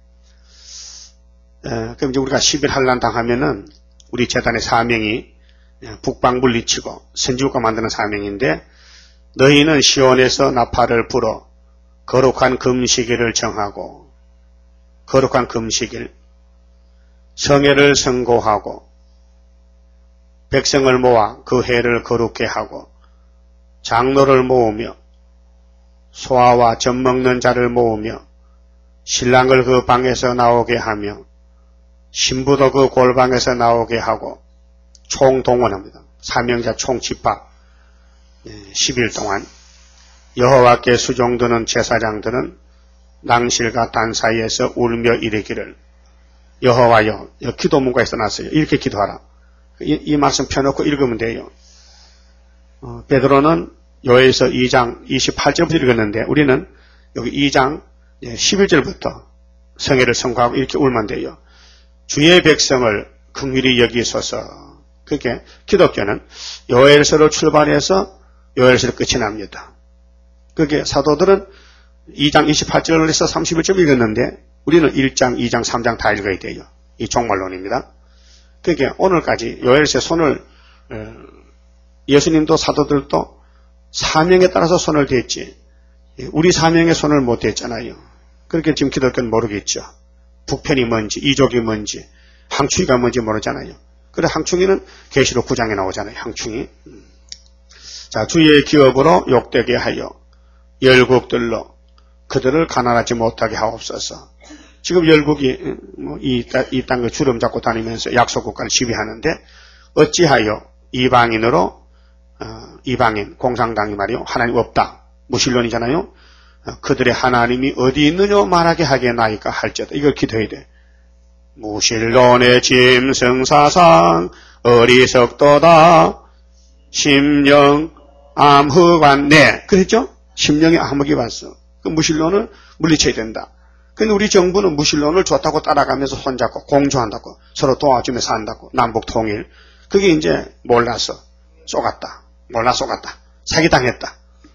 S1: 그럼 이제 우리가 십일 환란 당하면은 우리 재단의 사명이 북방 물리치고 선지국가 만드는 사명인데 너희는 시온에서 나팔을 불어 거룩한 금식일을 정하고 거룩한 금식일 성회를 선고하고 백성을 모아 그 해를 거룩게 하고 장로를 모으며 소아와 젖 먹는 자를 모으며 신랑을 그 방에서 나오게 하며 신부도 그 골방에서 나오게 하고 총동원합니다. 사명자 총집합 십 일 동안 여호와께 수종드는 제사장들은 낭실과 단 사이에서 울며 이르기를 여호와여, 기도문구에 써놨어요. 이렇게 기도하라. 이, 이 말씀 펴놓고 읽으면 돼요. 어, 베드로는 요에서 이 장 이십팔 절부터 읽었는데 우리는 여기 이 장 십일 절부터 성회를 선고하고 이렇게 울면 돼요. 주의 백성을 긍휼히 여기소서. 그게 기독교는 요엘서로 출발해서 요엘서로 끝이 납니다. 그게 사도들은 이 장 이십팔 절에서 삼십일 절 읽었는데 우리는 일 장, 이 장, 삼 장 다 읽어야 돼요. 이 종말론입니다. 그게 오늘까지 요엘서의 손을 예수님도 사도들도 사명에 따라서 손을 댔지 우리 사명에 손을 못 댔잖아요. 그렇게 지금 기독교는 모르겠죠. 북편이 뭔지 이족이 뭔지 항충이가 뭔지 모르잖아요. 그래 항충이는 계시록 구 장에 나오잖아요. 항충이. 자, 주의 기업으로 욕되게 하여 열국들로 그들을 가난하지 못하게 하옵소서. 지금 열국이 이, 이 땅을 주름 잡고 다니면서 약소국가를 지배하는데 어찌하여 이방인으로 어, 이방인 공산당이 말이요 하나님 없다 무신론이잖아요. 어, 그들의 하나님이 어디 있느냐 말하게 하겠나이까 할지어다. 이걸 기도해야 돼. 무신론의 짐승사상 어리석도다 심령 암흑완네 그랬죠? 심령에 암흑이 왔어. 그 무신론을 물리쳐야 된다. 근데 우리 정부는 무신론을 좋다고 따라가면서 손잡고 공조한다고 서로 도와주며 산다고 남북 통일. 그게 이제 몰라서 쏘갔다. 몰라 쏘갔다. 사기당했다.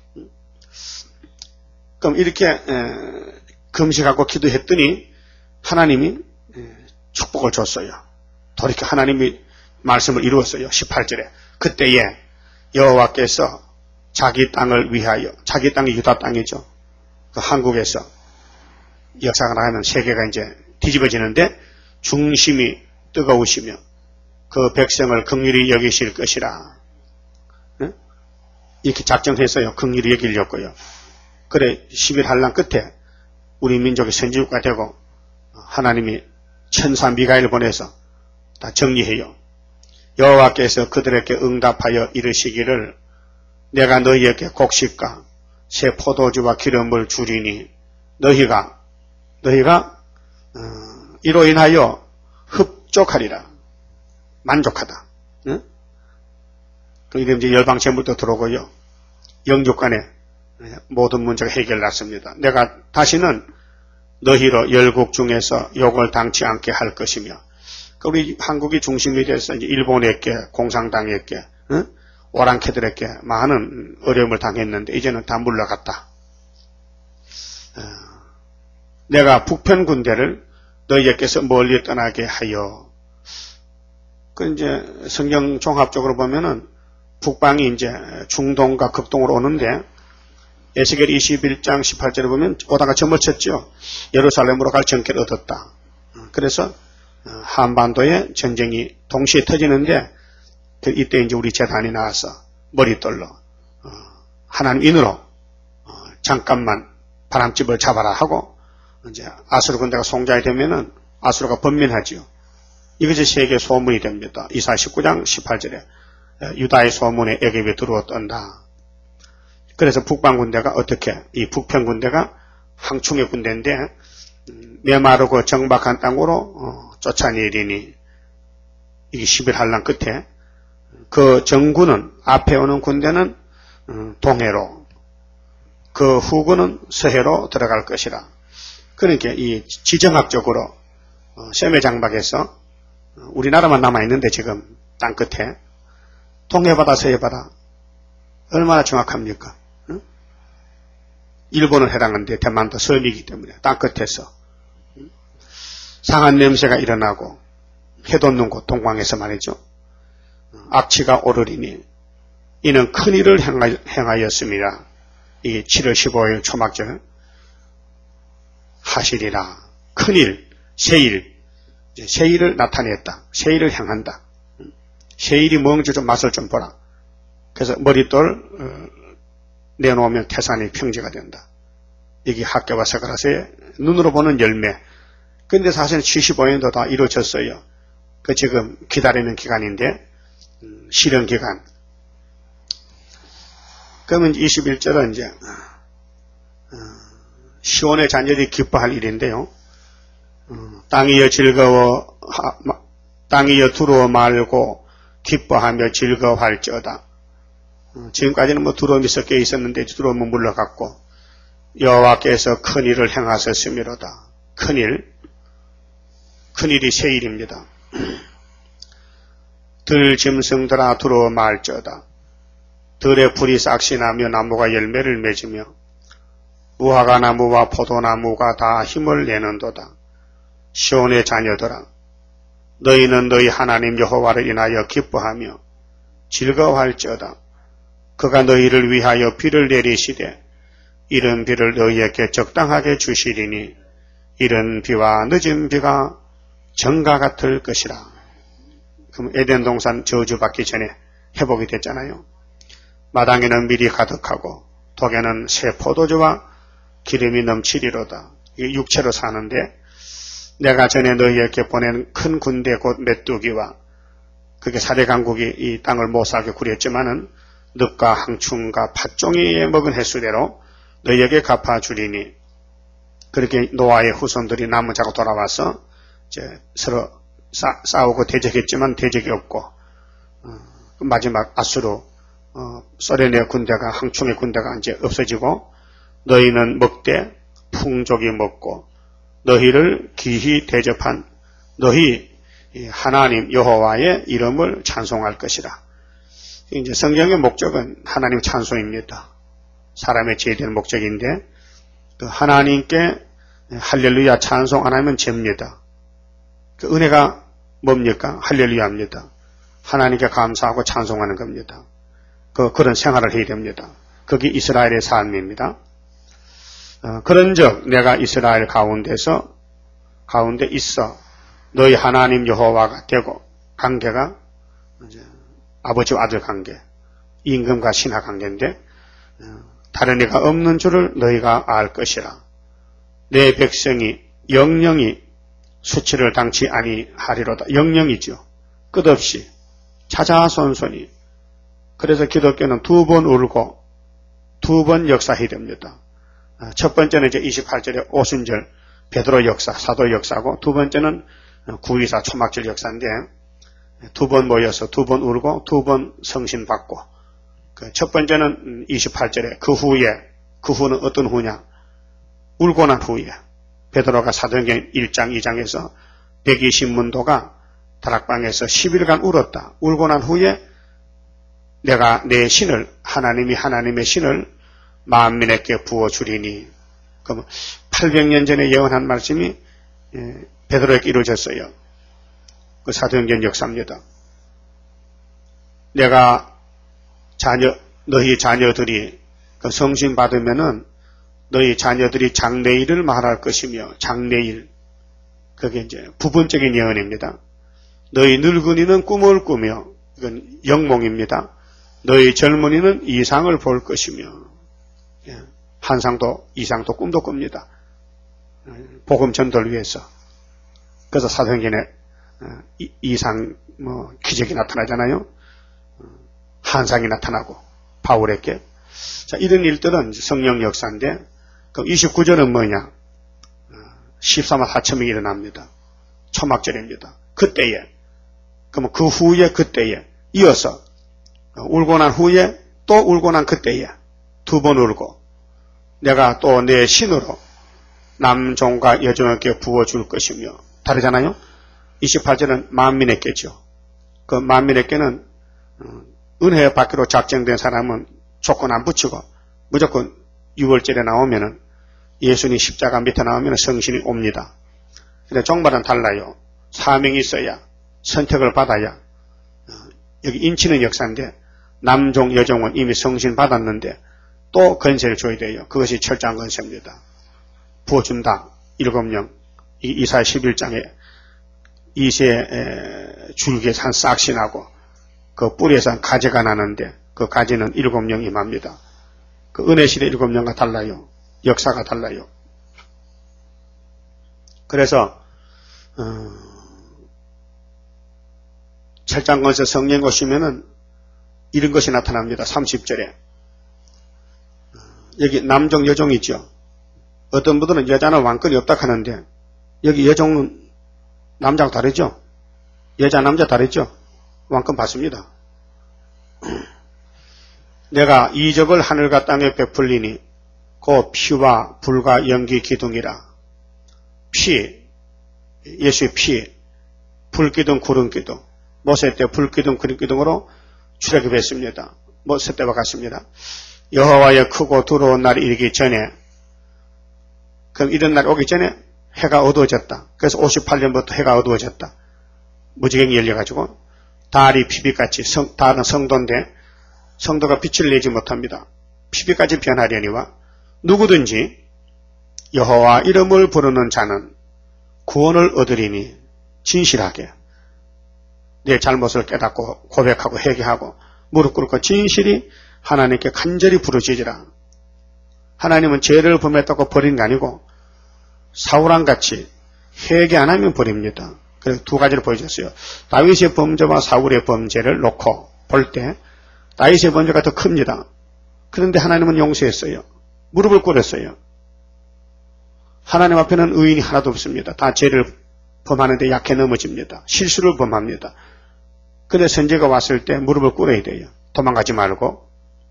S1: 그럼 이렇게 에, 금식하고 기도했더니 하나님이 에, 축복을 줬어요. 돌이켜 하나님이 말씀을 이루었어요. 십팔 절에. 그때에 여호와께서 자기 땅을 위하여 자기 땅이 유다 땅이죠. 그 한국에서 역사가 나가면 세계가 이제 뒤집어지는데 중심이 뜨거우시며 그 백성을 긍휼히 여기실 것이라. 네? 이렇게 작정했어요. 긍휼히 여기려고요. 그래 십일 환란 끝에 우리 민족이 선지국가 되고 하나님이 천사 미가엘을 보내서 다 정리해요. 여호와께서 그들에게 응답하여 이르시기를 내가 너희에게 곡식과 새 포도주와 기름을 주리니 너희가 너희가 어, 이로 인하여 흡족하리라. 만족하다. 응? 그러니까 이제 열방 재물도 들어오고요. 영육간에 모든 문제가 해결났습니다. 내가 다시는 너희로 열국 중에서 욕을 당치 않게 할 것이며, 우리 한국이 중심이 돼서 이제 일본에게, 공산당에게, 응? 오랑캐들에게 많은 어려움을 당했는데 이제는 다 물러갔다. 어, 내가 북편 군대를 너희에게서 멀리 떠나게 하여. 그 이제 성경 종합적으로 보면은 북방이 이제 중동과 극동으로 오는데, 에스겔 이십일 장 십팔 절에 보면 오다가 점을 쳤죠. 예루살렘으로 갈 정계를 얻었다. 그래서 한반도에 전쟁이 동시에 터지는데, 이때 이제 우리 재단이 나와서 머리떨로 하나님 인으로 잠깐만 바람집을 잡아라 하고, 이제 아수르 군대가 송장이 되면은 아수르가 번민하지요. 이것이 세계 소문이 됩니다. 이사 십구 장 십팔 절에 유다의 소문에 애굽에 들어왔던다. 그래서 북방 군대가 어떻게, 이 북편 군대가 황충의 군대인데 메마르고 정박한 땅으로 어, 쫓아내리니, 이게 십일 한란 끝에 그 정군은, 앞에 오는 군대는 음, 동해로, 그 후군은 서해로 들어갈 것이라. 그러니까 이 지정학적으로 어, 셈의 장박에서 어, 우리나라만 남아있는데 지금 땅 끝에 동해바다, 서해바다 얼마나 정확합니까? 응? 일본을 해당하는데 대만도 섬이기 때문에 땅 끝에서 응? 상한 냄새가 일어나고 해돋는 곳 동광에서 말이죠. 악취가 오르리니 이는 큰일을 행하였습니다. 이게 칠월 십오일 초막절 하시리라. 큰일, 세일, 세일을 나타냈다. 세일을 향한다. 세일이 뭔지 좀 맛을 좀 보라. 그래서 머릿돌 어, 내놓으면 태산이 평지가 된다. 여기 학교와 서가라서의 눈으로 보는 열매. 근데 사실 칠십오 년도 다 이루어졌어요. 그 지금 기다리는 기간인데, 음, 실현 기간. 그러면 이십일 절은 이제 어, 시온의 자녀들이 기뻐할 일인데요. 어, 땅이여 즐거워, 하, 마, 땅이여 두려워 말고 기뻐하며 즐거워할지어다. 어, 지금까지는 뭐 두려움이 섞여 있었는데 두려움은 물러갔고, 여호와께서 큰 일을 행하셨음이로다. 큰 일, 큰 일이 새 일입니다. 들 짐승들아 두려워 말지어다. 들의 풀이 싹시 나며 나무가 열매를 맺으며 무화과 나무와 포도나무가 다 힘을 내는도다. 시온의 자녀들아, 너희는 너희 하나님 여호와를 인하여 기뻐하며 즐거워할지어다. 그가 너희를 위하여 비를 내리시되 이른 비를 너희에게 적당하게 주시리니 이른 비와 늦은 비가 정과 같을 것이라. 그럼 에덴 동산 저주받기 전에 회복이 됐잖아요. 마당에는 밀이 가득하고 독에는 새 포도주와 기름이 넘치리로다. 이게 육체로 사는데, 내가 전에 너희에게 보낸 큰 군대 곧 메뚜기와, 그게 사대강국이 이 땅을 못 살게 구렸지만은 늑과 항충과 팥종이에 먹은 횟수대로 너희에게 갚아주리니, 그렇게 노아의 후손들이 남은 자고 돌아와서 이제 서로 싸, 싸우고 대적했지만 대적이 없고, 어, 마지막 아수르 어, 소련의 군대가, 항충의 군대가 이제 없어지고, 너희는 먹되 풍족이 먹고 너희를 기히 대접한 너희 하나님 여호와의 이름을 찬송할 것이라. 이제 성경의 목적은 하나님 찬송입니다. 사람의 제일 목적인데, 그 하나님께 할렐루야 찬송 안 하면 죄입니다. 그 은혜가 뭡니까? 할렐루야입니다. 하나님께 감사하고 찬송하는 겁니다. 그, 그런 생활을 해야 됩니다. 그게 이스라엘의 삶입니다. 어, 그런즉 내가 이스라엘 가운데서 가운데 있어 너희 하나님 여호와가 되고, 관계가 이제 아버지와 아들 관계, 임금과 신하 관계인데, 어, 다른 이가 없는 줄을 너희가 알 것이라. 내 백성이 영영이 수치를 당치 아니하리로다. 영영이죠. 끝없이 차자손손이. 그래서 기독교는 두 번 울고 두 번 역사해야 됩니다. 첫 번째는 이제 이십팔 절에 오순절 베드로 역사, 사도 역사고, 두 번째는 구이사 초막절 역사인데, 두 번 모여서 두 번 울고 두 번 성신 받고, 그 첫 번째는 이십팔 절에 그 후에 그 후는 어떤 후냐? 울고 난 후에 베드로가 사도행전 일 장 이 장에서 백이십 문도가 다락방에서 십 일간 울었다. 울고 난 후에 내가 내 신을 하나님이 하나님의 신을 만민에게 부어주리니. 그럼 팔백 년 전에 예언한 말씀이 베드로에게 이루어졌어요. 그 사도행전 역사입니다. 내가 자녀 너희 자녀들이 그 성신 받으면은 너희 자녀들이 장래일을 말할 것이며 장래일 그게 이제 부분적인 예언입니다. 너희 늙은이는 꿈을 꾸며 이건 영몽입니다. 너희 젊은이는 이상을 볼 것이며 환상도 이상도 꿈도 꿉니다. 복음 전도를 위해서. 그래서 사도행전에 이상 뭐 기적이 나타나잖아요. 환상이 나타나고 바울에게. 자, 이런 일들은 성령 역사인데 그럼 이십구 절은 뭐냐? 십사만 사천 명이 일어납니다. 초막절입니다. 그때에 그러면 그 후에 그때에 이어서 울고 난 후에 또 울고 난 그때에 두 번 울고 내가 또 내 신으로 남종과 여종에게 부어줄 것이며 다르잖아요. 이십팔 절은 만민에게죠. 그 만민에게는 은혜 받기로 작정된 사람은 조건 안 붙이고 무조건 유월절에 나오면은 예수님 십자가 밑에 나오면 성신이 옵니다. 근데 종말은 달라요. 사명이 있어야 선택을 받아야 여기 인치는 역사인데 남종 여종은 이미 성신 받았는데 또 건세를 줘야 돼요. 그것이 철저한 건세입니다. 부어준다. 일곱 령 이사야 십일 장에 이세 줄기에서 한 싹이 나고 그 뿌리에서 한 가지가 나는데 그 가지는 일곱 령 임합니다. 그 은혜시대 일곱 령과 달라요. 역사가 달라요. 그래서 어, 철장건서 성령 오시면은 이런 것이 나타납니다. 삼십 절에 여기 남종 여종 있죠. 어떤 분들은 여자는 왕권이 없다 하는데 여기 여종은 남자하고 다르죠. 여자 남자 다르죠. 왕권 받습니다. 내가 이적을 하늘과 땅에 베풀리니 그 피와 불과 연기 기둥이라. 피, 예수의 피, 불기둥 구름기둥. 모세 때 불기둥 구름기둥으로 출애굽했습니다. 모세 때와 같습니다. 여호와의 크고 두려운 날이 이르기 전에, 그럼 이런 날 오기 전에 해가 어두워졌다. 그래서 오십팔 년부터 해가 어두워졌다. 무지개가 열려가지고 달이 피빛같이, 성, 달은 성도인데 성도가 빛을 내지 못합니다. 피빛같이 변하려니와 누구든지 여호와 이름을 부르는 자는 구원을 얻으리니 진실하게 내 잘못을 깨닫고 고백하고 회개하고 무릎 꿇고 진실이 하나님께 간절히 부르짖으라. 하나님은 죄를 범했다고 버린 게 아니고 사울왕같이 회개 안 하면 버립니다. 그래서 두 가지를 보여줬어요. 다윗의 범죄와 사울의 범죄를 놓고 볼 때 다윗의 범죄가 더 큽니다. 그런데 하나님은 용서했어요. 무릎을 꿇었어요. 하나님 앞에는 의인이 하나도 없습니다. 다 죄를 범하는데 약해 넘어집니다. 실수를 범합니다. 그런데 선지가 왔을 때 무릎을 꿇어야 돼요. 도망가지 말고.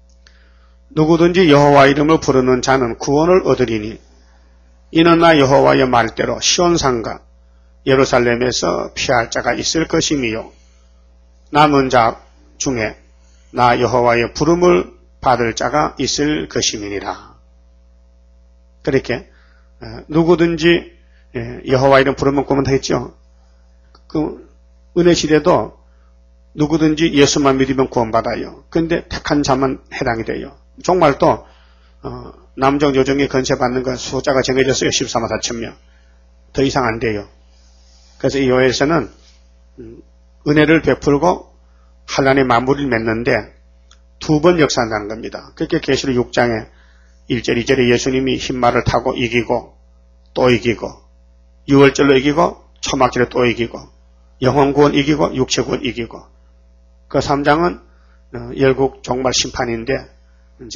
S1: 누구든지 여호와 이름을 부르는 자는 구원을 얻으리니 이는 나 여호와의 말대로 시온산과 예루살렘에서 피할 자가 있을 것이며 남은 자 중에 나 여호와의 부름을 받을 자가 있을 것임이니라. 그렇게 누구든지 여호와 이름 부르면 구원다 했죠. 그 은혜 시대도 누구든지 예수만 믿으면 구원받아요. 그런데 택한 자만 해당이 돼요. 정말도 어, 남종 여종이 건세받는 건 숫자가 정해졌어요. 십사만 사천 명. 더 이상 안 돼요. 그래서 이 교회에서는 음, 은혜를 베풀고 환난의 마무리를 맺는데 두 번 역사한다는 겁니다. 그렇게 계시록 육 장에 일 절 이 절에 예수님이 흰말을 타고 이기고 또 이기고 유월절로 이기고 초막절에 또 이기고 영혼구원 이기고 육체구원 이기고 그 삼 장은 어, 열국 종말 심판인데 이제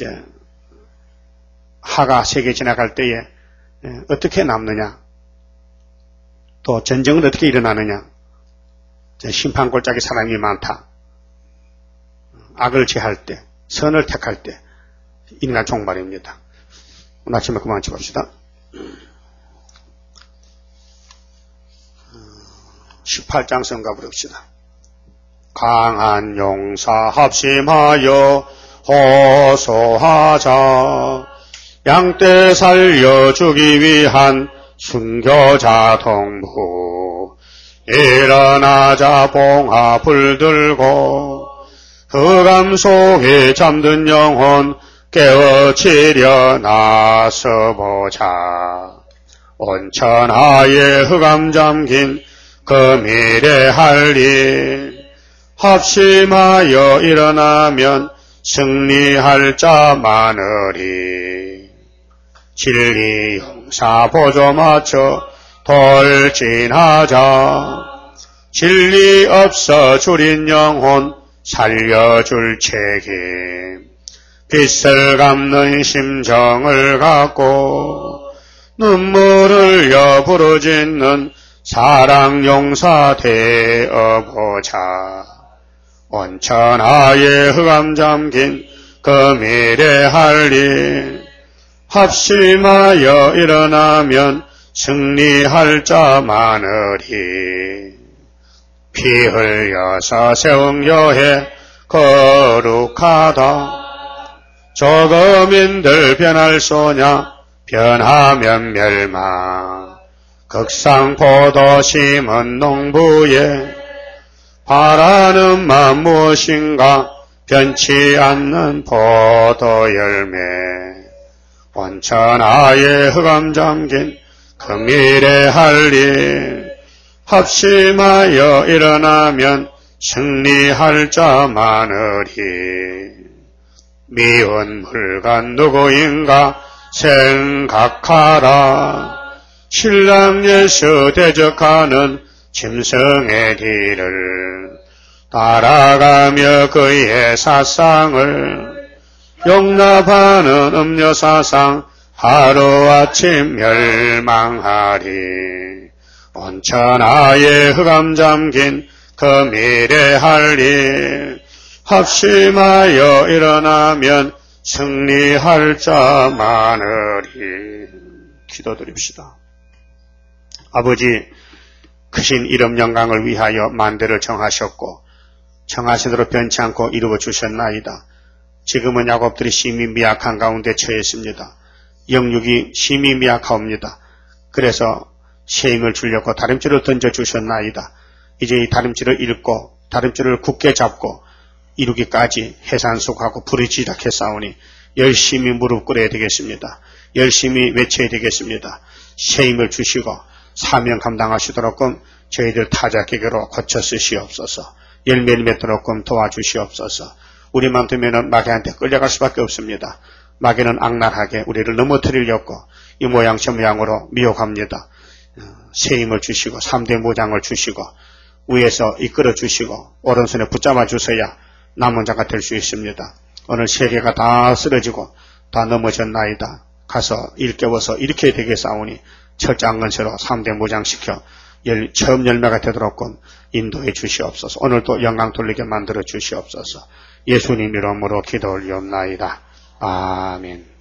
S1: 하가 세계 지나갈 때에 에, 어떻게 남느냐 또 전쟁은 어떻게 일어나느냐 심판 골짜기 사람이 많다. 악을 제할 때 선을 택할 때 인간 종말입니다. 오늘 아침에 그만 찍읍시다. 십팔 장 성가 부릅시다. 강한 용사 합심하여 호소하자. 양떼 살려주기 위한 순교자 동무. 일어나자 봉화 불들고 흑암 속에 잠든 영혼 깨어치려 나서보자. 온천하에 흑암 잠긴 그 미래 할 일 합심하여 일어나면 승리할 자 많으리. 진리 용사 보조 맞춰 돌진하자. 진리 없어 줄인 영혼 살려줄 책임. 빛을 갚는 심정을 갖고 눈물을 흘려 부르짖는 사랑 용사 되어보자. 온천하에 흑암 잠긴 그 미래 할 일 합심하여 일어나면 승리할 자 많으리. 피 흘려서 세운 교회 거룩하다. 조금인들 변할 소냐 변하면 멸망. 극상포도 심은 농부에 바라는 맘 무엇인가 변치 않는 포도 열매. 온천하에 흑암 잠긴 그 미래 할 일 합심하여 일어나면 승리할 자 많으리. 미운 물간 누구인가 생각하라. 신랑 예수 대적하는 짐승의 길을 따라가며 그의 사상을 용납하는 음료 사상 하루아침 멸망하리. 온천하에 흑암 잠긴 그 미래 할 일 합심하여 일어나면 승리할 자 많으리. 기도드립시다. 아버지, 크신 이름 영광을 위하여 만대를 정하셨고 정하신 대로 변치 않고 이루어 주셨나이다. 지금은 야곱들이 심히 미약한 가운데 처했습니다. 영육이 심히 미약하옵니다. 그래서 새 힘을 주려고 다림줄을 던져주셨나이다. 이제 이 다림줄을 읽고 다림줄을 굳게 잡고 이루기까지 해산속하고 부르짖게 싸우니 열심히 무릎 꿇어야 되겠습니다. 열심히 외쳐야 되겠습니다. 새 힘을 주시고 사명 감당하시도록끔 저희들 타작계계로 고쳐 쓰시옵소서. 열매를 맺도록끔 도와주시옵소서. 우리만 두면은 마귀한테 끌려갈 수밖에 없습니다. 마귀는 악랄하게 우리를 넘어뜨리려고 이 모양 저 모양으로 미혹합니다. 새 힘을 주시고 삼대 모장을 주시고 위에서 이끌어 주시고 오른손에 붙잡아 주셔야 남은 자가 될 수 있습니다. 오늘 세계가 다 쓰러지고 다 넘어졌나이다. 가서 일깨워서 이렇게 되게 싸우니 철장 건세로 삼대 모장시켜 열, 처음 열매가 되도록끔 인도해 주시옵소서. 오늘도 영광 돌리게 만들어 주시옵소서. 예수님 이름으로 기도 올리옵나이다. 아멘.